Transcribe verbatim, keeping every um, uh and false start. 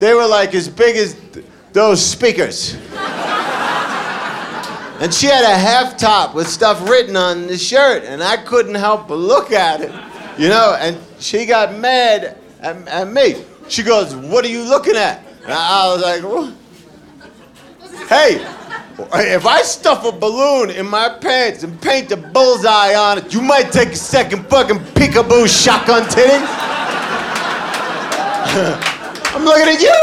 They were like as big as th- those speakers. And she had a half top with stuff written on the shirt, and I couldn't help but look at it, you know, and she got mad at, at me. She goes, "What are you looking at?" And I, I was like, "What?" Hey, if I stuff a balloon in my pants and paint a bullseye on it, you might take a second fucking peekaboo shotgun titty. I'm looking at you.